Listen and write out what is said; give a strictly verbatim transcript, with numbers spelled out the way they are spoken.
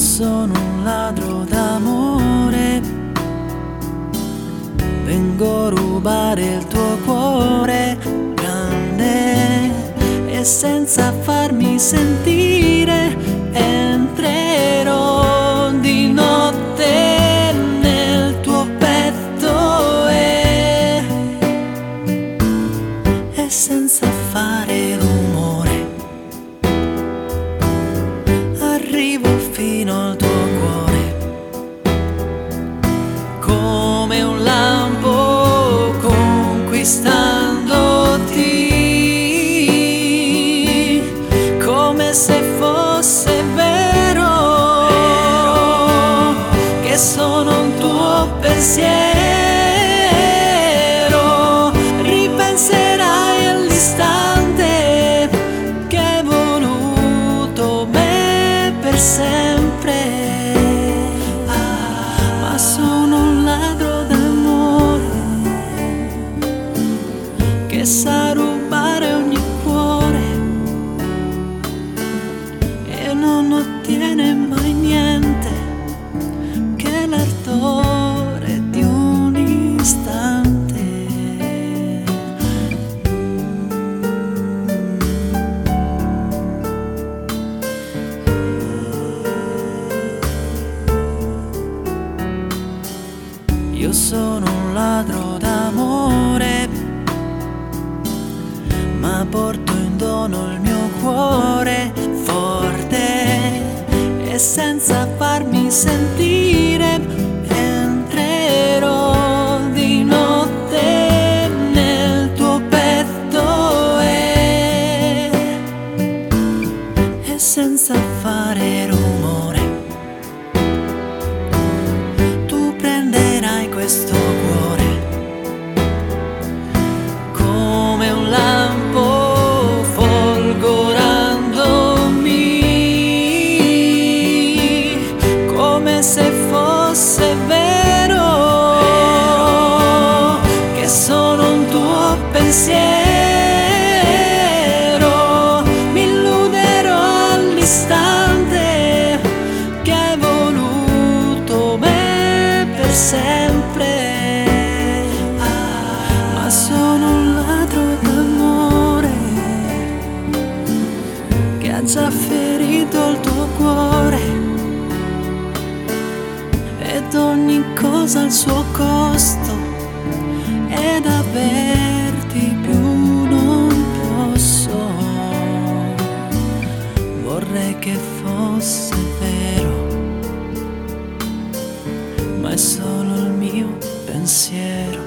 sono un ladro d'amore, vengo a rubare il tuo cuore grande e senza farmi sentire entrerò di notte nel tuo petto e, e senza fare rumore arrivo fino al tuo cuore come un lampo conquistandoti, come se fosse vero, vero che sono un tuo pensiero. Ripenserai all'istante che hai voluto me per sempre, ma sono un ladro d'amore che sa rubare ogni cuore e non ottiene mai niente che l'ardore di un istante. Io sono un ladro d'amore, ma porto in dono il mio cuore forte e senza farmi sentire entrerò di notte nel tuo petto e, e senza fare rumore tu prenderai questo cuore come un lampo folgorandomi, come se fosse vero, vero che sono un tuo pensiero. Mi illuderò all'istante che hai voluto me per sempre, ma sono un ladro d'amore che ha già ferito il tuo cuore ed ogni cosa ha il suo costo ed averti più non posso. Vorrei che fosse vero, ma è solo il mio pensiero.